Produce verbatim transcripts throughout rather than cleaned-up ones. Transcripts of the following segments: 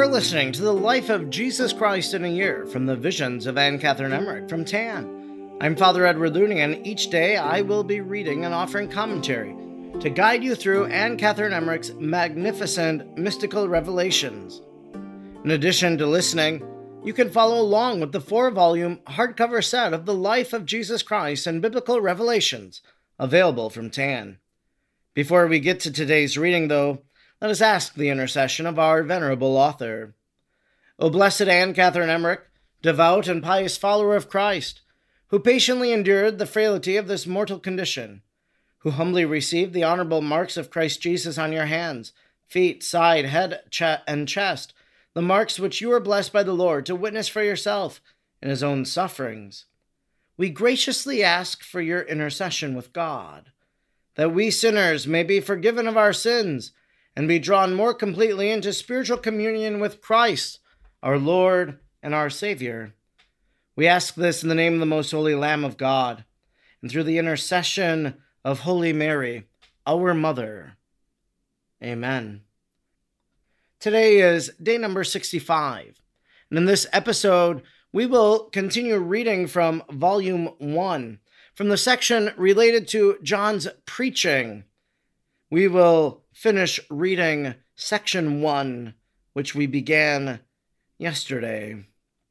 are listening to the Life of Jesus Christ in a Year from the Visions of Anne Catherine Emmerich from T A N. I'm Father Edward Looney, and each day I will be reading and offering commentary to guide you through Anne Catherine Emmerich's magnificent mystical revelations. In addition to listening, you can follow along with the four-volume hardcover set of The Life of Jesus Christ and Biblical Revelations, available from T A N. Before we get to today's reading, though, let us ask the intercession of our venerable author. O blessed Anne Catherine Emmerich, devout and pious follower of Christ, who patiently endured the frailty of this mortal condition, who humbly received the honorable marks of Christ Jesus on your hands, feet, side, head, ch- and chest, the marks which you were blessed by the Lord to witness for yourself in his own sufferings. We graciously ask for your intercession with God, that we sinners may be forgiven of our sins and be drawn more completely into spiritual communion with Christ, our Lord and our Savior. We ask this in the name of the most holy Lamb of God, and through the intercession of Holy Mary, our Mother. Amen. Today is day number sixty-five, and in this episode, we will continue reading from Volume one, from the section related to John's preaching. We will finish reading section one, which we began yesterday.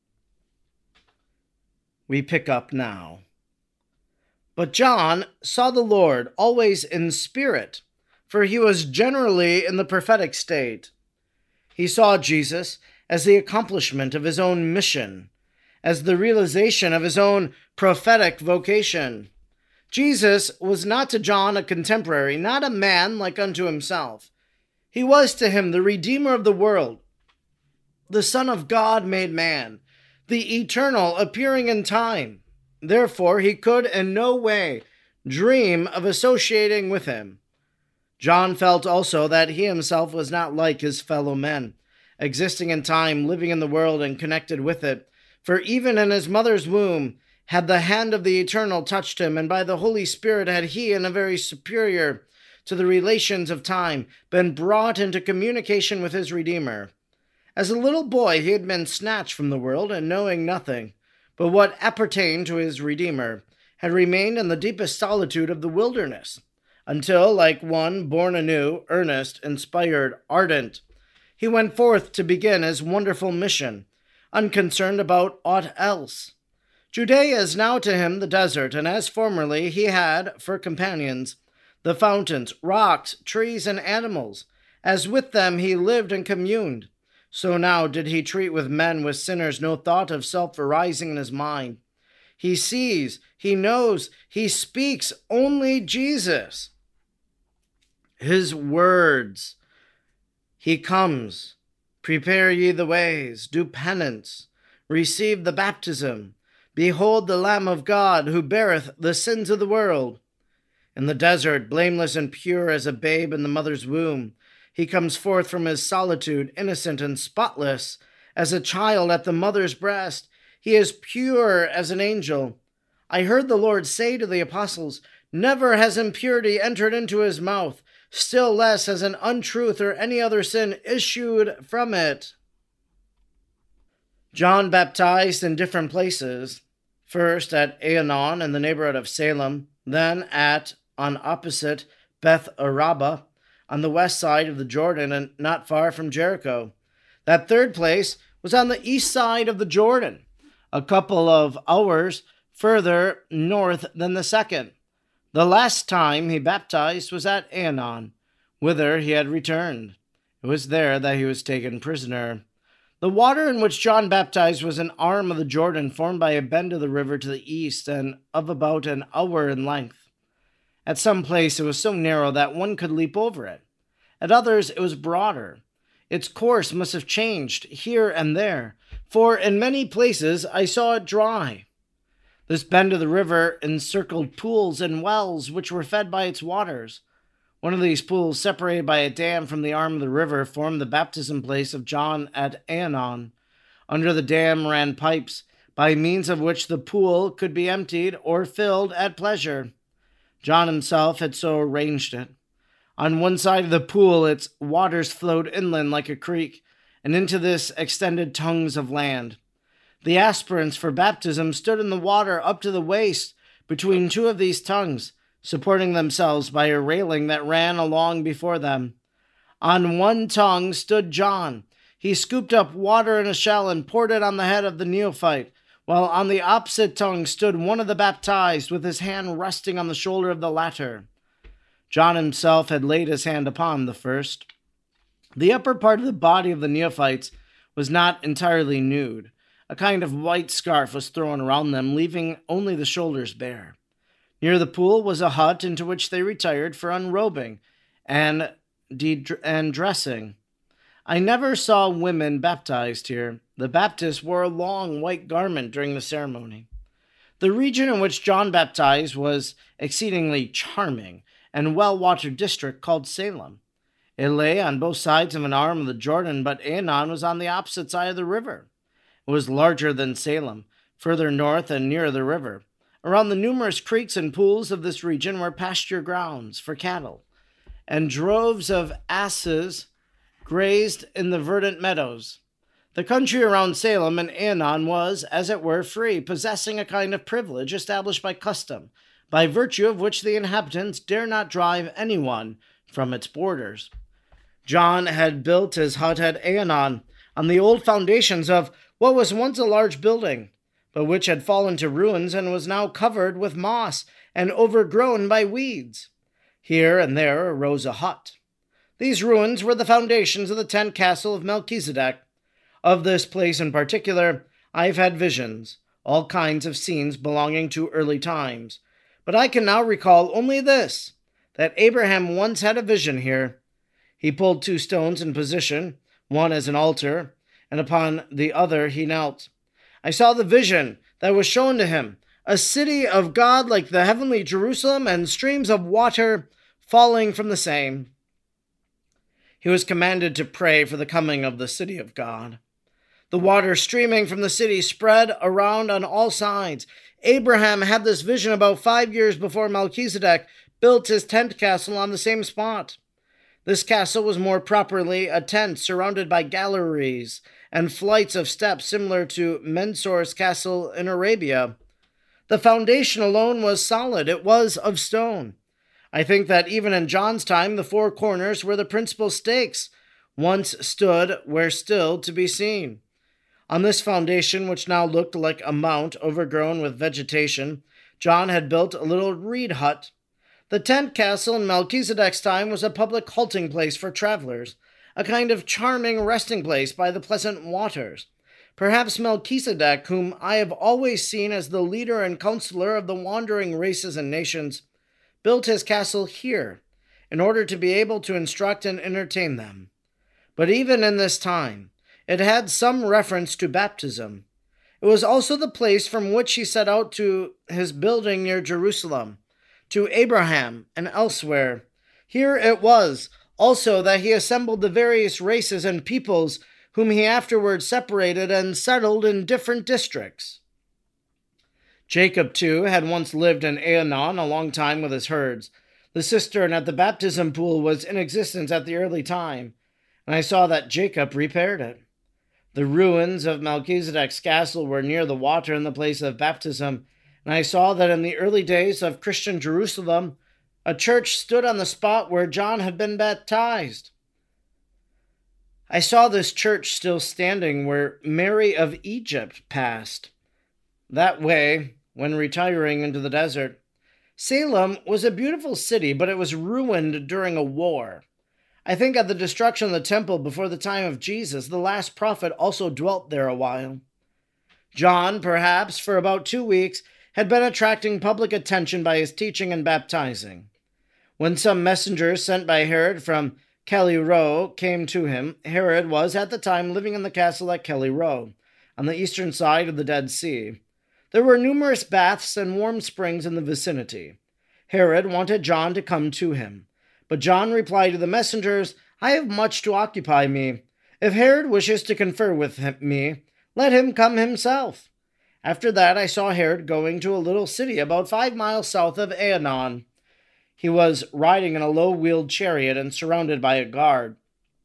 We pick up now. But John saw the Lord always in spirit, for he was generally in the prophetic state. He saw Jesus as the accomplishment of his own mission, as the realization of his own prophetic vocation. Jesus was not to John a contemporary, not a man like unto himself. He was to him the Redeemer of the world, the Son of God made man, the eternal appearing in time. Therefore, he could in no way dream of associating with him. John felt also that he himself was not like his fellow men, existing in time, living in the world, and connected with it. For even in his mother's womb had the hand of the Eternal touched him, and by the Holy Spirit had he, in a very superior to the relations of time, been brought into communication with his Redeemer. As a little boy he had been snatched from the world, and knowing nothing but what appertained to his Redeemer, had remained in the deepest solitude of the wilderness, until, like one born anew, earnest, inspired, ardent, he went forth to begin his wonderful mission, unconcerned about aught else. Judea is now to him the desert, and as formerly he had, for companions, the fountains, rocks, trees, and animals, as with them he lived and communed, so now did he treat with men, with sinners, no thought of self arising in his mind. He sees, he knows, he speaks only Jesus. His words. He comes. Prepare ye the ways, do penance, receive the baptism. Behold the Lamb of God, who beareth the sins of the world. In the desert, blameless and pure as a babe in the mother's womb, he comes forth from his solitude, innocent and spotless, as a child at the mother's breast. He is pure as an angel. I heard the Lord say to the apostles, never has impurity entered into his mouth, still less has an untruth or any other sin issued from it. John baptized in different places, first at Aenon in the neighborhood of Salem, then at, on opposite Beth Araba, on the west side of the Jordan and not far from Jericho. That third place was on the east side of the Jordan, a couple of hours further north than the second. The last time he baptized was at Aenon, whither he had returned. It was there that he was taken prisoner. The water in which John baptized was an arm of the Jordan formed by a bend of the river to the east and of about an hour in length. At some place it was so narrow that one could leap over it. At others it was broader. Its course must have changed here and there, for in many places I saw it dry. This bend of the river encircled pools and wells which were fed by its waters. One of these pools, separated by a dam from the arm of the river, formed the baptism place of John at Aenon. Under the dam ran pipes, by means of which the pool could be emptied or filled at pleasure. John himself had so arranged it. On one side of the pool, its waters flowed inland like a creek, and into this extended tongues of land. The aspirants for baptism stood in the water up to the waist between two of these tongues, supporting themselves by a railing that ran along before them. On one tongue stood John. He scooped up water in a shell and poured it on the head of the neophyte, while on the opposite tongue stood one of the baptized, with his hand resting on the shoulder of the latter. John himself had laid his hand upon the first. The upper part of the body of the neophytes was not entirely nude. A kind of white scarf was thrown around them, leaving only the shoulders bare. Near the pool was a hut into which they retired for unrobing and, de- and dressing. I never saw women baptized here. The Baptists wore a long white garment during the ceremony. The region in which John baptized was exceedingly charming and well-watered district called Salem. It lay on both sides of an arm of the Jordan, but Aenon was on the opposite side of the river. It was larger than Salem, further north and nearer the river. Around the numerous creeks and pools of this region were pasture grounds for cattle, and droves of asses grazed in the verdant meadows. The country around Salem and Aenon was, as it were, free, possessing a kind of privilege established by custom, by virtue of which the inhabitants dare not drive anyone from its borders. John had built his hut at Aenon on the old foundations of what was once a large building, but which had fallen to ruins and was now covered with moss and overgrown by weeds. Here and there arose a hut. These ruins were the foundations of the tent castle of Melchizedek. Of this place in particular, I have had visions, all kinds of scenes belonging to early times. But I can now recall only this, that Abraham once had a vision here. He pulled two stones in position, one as an altar, and upon the other he knelt. I saw the vision that was shown to him, a city of God like the heavenly Jerusalem, and streams of water falling from the same. He was commanded to pray for the coming of the city of God. The water streaming from the city spread around on all sides. Abraham had this vision about five years before Melchizedek built his tent castle on the same spot. This castle was more properly a tent surrounded by galleries and flights of steps similar to Mensor's castle in Arabia. The foundation alone was solid. It was of stone. I think that even in John's time, the four corners were the principal stakes, once stood where still to be seen. On this foundation, which now looked like a mount overgrown with vegetation, John had built a little reed hut. The tent castle in Melchizedek's time was a public halting place for travelers, a kind of charming resting place by the pleasant waters. Perhaps Melchizedek, whom I have always seen as the leader and counselor of the wandering races and nations, built his castle here in order to be able to instruct and entertain them. But even in this time, it had some reference to baptism. It was also the place from which he set out to his building near Jerusalem, to Abraham and elsewhere. Here it was also that he assembled the various races and peoples whom he afterwards separated and settled in different districts. Jacob, too, had once lived in Aenon a long time with his herds. The cistern at the baptism pool was in existence at the early time, and I saw that Jacob repaired it. The ruins of Melchizedek's castle were near the water in the place of baptism, and I saw that in the early days of Christian Jerusalem, a church stood on the spot where John had been baptized. I saw this church still standing where Mary of Egypt passed. That way, when retiring into the desert, Salem was a beautiful city, but it was ruined during a war. I think at the destruction of the temple before the time of Jesus, the last prophet also dwelt there a while. John, perhaps, for about two weeks, had been attracting public attention by his teaching and baptizing. When some messengers sent by Herod from Kelly-Roe came to him, Herod was at the time living in the castle at Kelly-Roe, on the eastern side of the Dead Sea. There were numerous baths and warm springs in the vicinity. Herod wanted John to come to him, but John replied to the messengers, "I have much to occupy me. If Herod wishes to confer with him, me, let him come himself." After that, I saw Herod going to a little city about five miles south of Aenon. He was riding in a low-wheeled chariot and surrounded by a guard.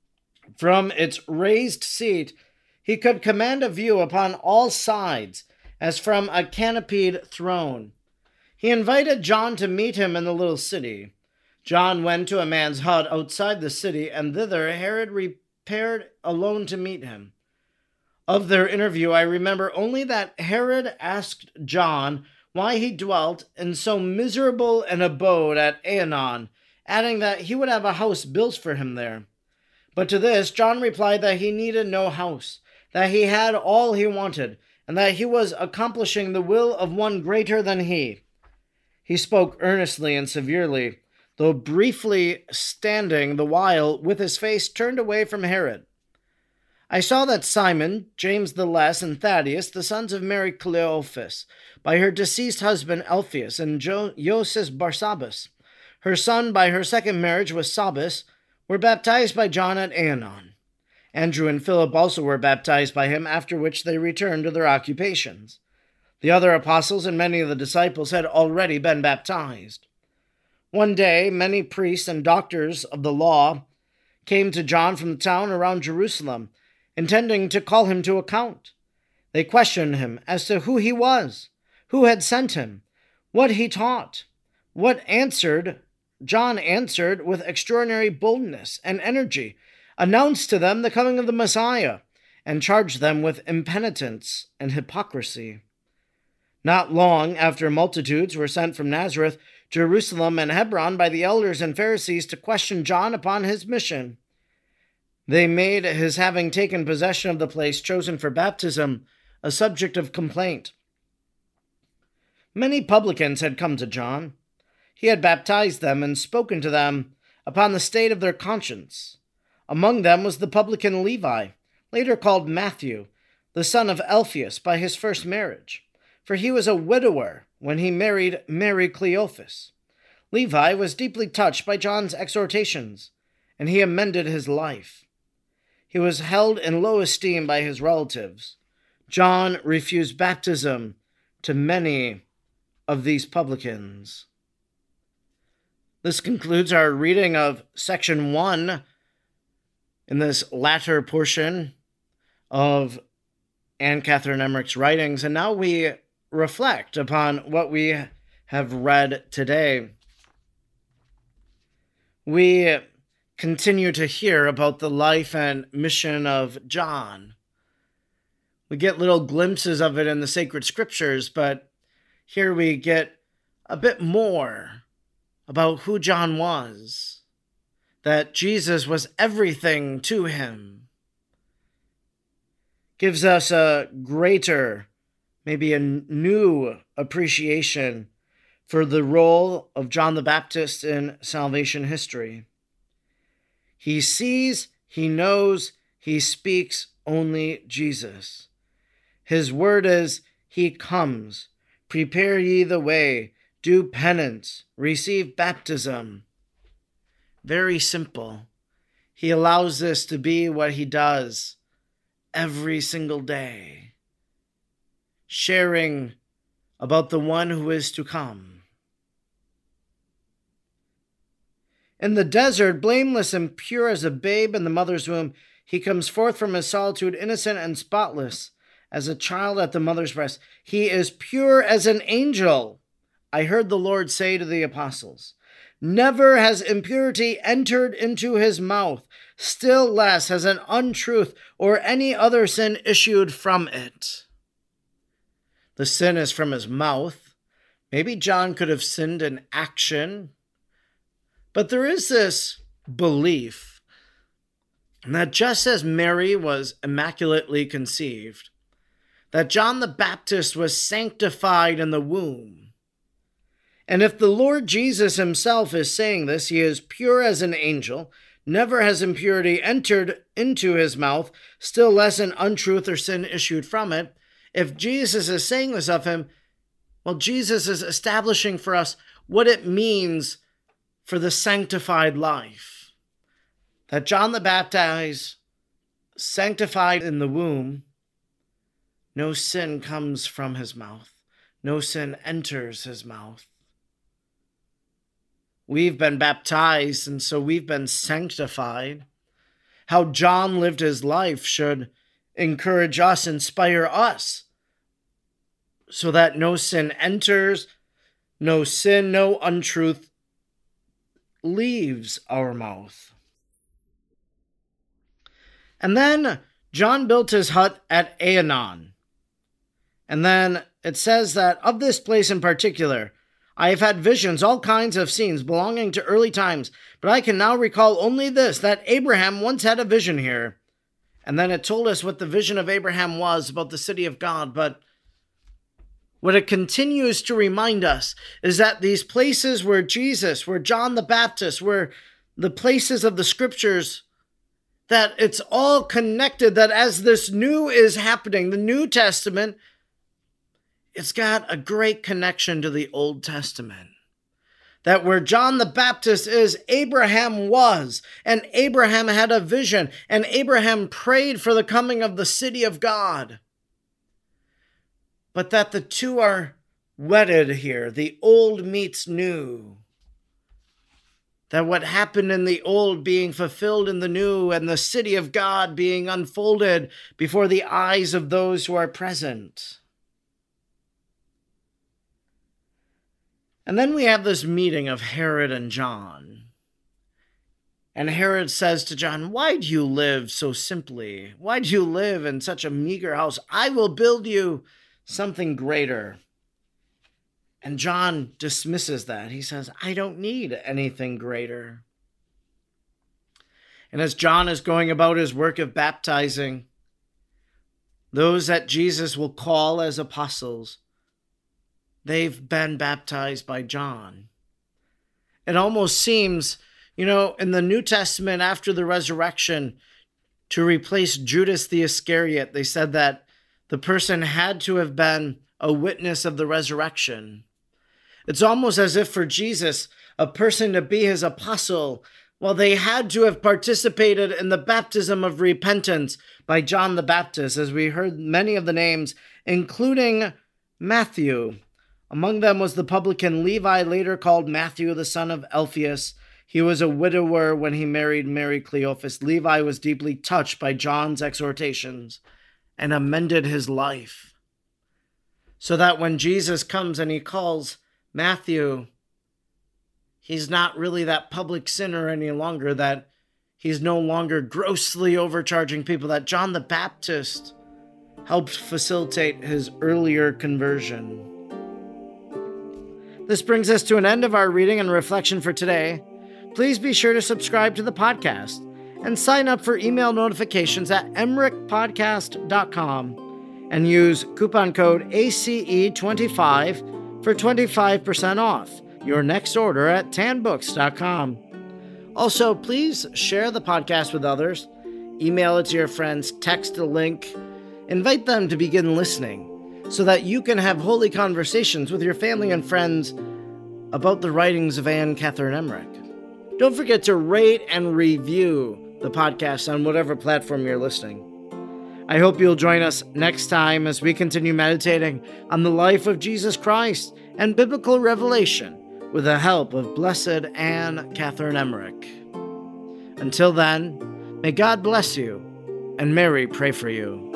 From its raised seat, he could command a view upon all sides, as from a canopied throne. He invited John to meet him in the little city. John went to a man's hut outside the city, and thither Herod repaired alone to meet him. Of their interview, I remember only that Herod asked John why he dwelt in so miserable an abode at Aenon, adding that he would have a house built for him there. But to this, John replied that he needed no house, that he had all he wanted, and that he was accomplishing the will of one greater than he. He spoke earnestly and severely, though briefly standing the while with his face turned away from Herod. I saw that Simon, James the Less, and Thaddeus, the sons of Mary Cleophas, by her deceased husband Alphaeus, and jo- Joses Barsabas, her son by her second marriage with Sabas, were baptized by John at Aenon. Andrew and Philip also were baptized by him, after which they returned to their occupations. The other apostles and many of the disciples had already been baptized. One day, many priests and doctors of the law came to John from the town around Jerusalem, intending to call him to account. They questioned him as to who he was, who had sent him, what he taught. What answered, John answered with extraordinary boldness and energy, announced to them the coming of the Messiah, and charged them with impenitence and hypocrisy. Not long after, multitudes were sent from Nazareth, Jerusalem, and Hebron by the elders and Pharisees to question John upon his mission. They made his having taken possession of the place chosen for baptism a subject of complaint. Many publicans had come to John. He had baptized them and spoken to them upon the state of their conscience. Among them was the publican Levi, later called Matthew, the son of Alphaeus by his first marriage, for he was a widower when he married Mary Cleophas. Levi was deeply touched by John's exhortations, and he amended his life. He was held in low esteem by his relatives. John refused baptism to many of these publicans. This concludes our reading of section one in this latter portion of Anne Catherine Emmerich's writings, and now we reflect upon what we have read today. We continue to hear about the life and mission of John. We get little glimpses of it in the sacred scriptures, but here we get a bit more about who John was, that Jesus was everything to him. Gives us a greater, maybe a new appreciation for the role of John the Baptist in salvation history. He sees, he knows, he speaks only Jesus. His word is, he comes. Prepare ye the way. Do penance. Receive baptism. Very simple. He allows this to be what he does every single day, sharing about the one who is to come. In the desert, blameless and pure as a babe in the mother's womb, he comes forth from his solitude, innocent and spotless, as a child at the mother's breast. He is pure as an angel. I heard the Lord say to the apostles, never has impurity entered into his mouth, still less has an untruth or any other sin issued from it. The sin is from his mouth. Maybe John could have sinned in action, but there is this belief that just as Mary was immaculately conceived, that John the Baptist was sanctified in the womb. And if the Lord Jesus himself is saying this, he is pure as an angel, never has impurity entered into his mouth, still less an untruth or sin issued from it. If Jesus is saying this of him, well, Jesus is establishing for us what it means for the sanctified life. That John the Baptist, sanctified in the womb, no sin comes from his mouth. No sin enters his mouth. We've been baptized, and so we've been sanctified. how John lived his life should encourage us, inspire us, so that no sin enters, no sin, no untruth leaves our mouth. And then John built his hut at Aenon. And then it says that of this place in particular, I have had visions, all kinds of scenes belonging to early times, but I can now recall only this, that Abraham once had a vision here. And then it told us what the vision of Abraham was about the city of God. But what it continues to remind us is that these places where Jesus, where John the Baptist, where the places of the scriptures, that it's all connected, that as this new is happening, the New Testament, it's got a great connection to the Old Testament. That where John the Baptist is, Abraham was, and Abraham had a vision, and Abraham prayed for the coming of the city of God. But that the two are wedded here, the old meets new. That what happened in the old being fulfilled in the new, and the city of God being unfolded before the eyes of those who are present. And then we have this meeting of Herod and John. And Herod says to John, "Why do you live so simply? Why do you live in such a meager house? I will build you something greater." And John dismisses that. He says, "I don't need anything greater." And as John is going about his work of baptizing those that Jesus will call as apostles, they've been baptized by John. It almost seems, you know, in the New Testament after the resurrection, to replace Judas the Iscariot, they said that the person had to have been a witness of the resurrection. It's almost as if for Jesus, a person to be his apostle, well, they had to have participated in the baptism of repentance by John the Baptist, as we heard many of the names, including Matthew. Among them was the publican Levi, later called Matthew, the son of Alphaeus. He was a widower when he married Mary Cleophas. Levi was deeply touched by John's exhortations and amended his life. So that when Jesus comes and he calls Matthew, he's not really that public sinner any longer, that he's no longer grossly overcharging people, that John the Baptist helped facilitate his earlier conversion. This brings us to an end of our reading and reflection for today. Please be sure to subscribe to the podcast and sign up for email notifications at emmerich podcast dot com and use coupon code A C E twenty-five for twenty-five percent off your next order at tan books dot com. Also, please share the podcast with others, email it to your friends, text a link, invite them to begin listening, so that you can have holy conversations with your family and friends about the writings of Anne Catherine Emmerich. Don't forget to rate and review the podcast on whatever platform you're listening. I hope you'll join us next time as we continue meditating on the life of Jesus Christ and biblical revelation with the help of Blessed Anne Catherine Emmerich. Until then, may God bless you and Mary pray for you.